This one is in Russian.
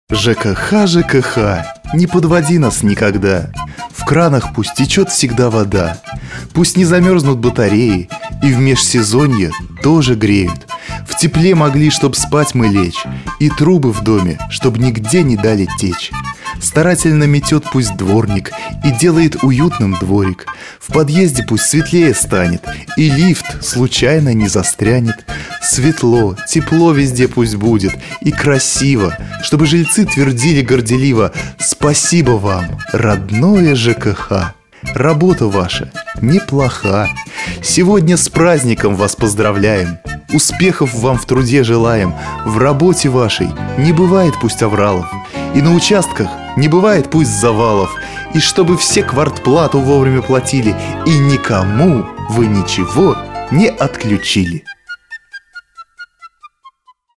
ЖКХ, ЖКХ, не подводи нас никогда. В кранах пусть течет всегда вода. Пусть не замерзнут батареи, и в межсезонье тоже греют. В тепле могли, чтоб спать мы лечь, и трубы в доме, чтоб нигде не дали течь. Старательно метет пусть дворник и делает уютным дворик. В подъезде пусть светлее станет, и лифт случайно не застрянет. Светло, тепло везде пусть будет, и красиво, чтобы жильцы твердили горделиво: спасибо вам, родное ЖКХ. Работа ваша неплоха. Сегодня с праздником вас поздравляем. Успехов вам в труде желаем. В работе вашей не бывает пусть авралов, и на участках не бывает пусть завалов. И чтобы все квартплату вовремя платили, и никому вы ничего не отключили.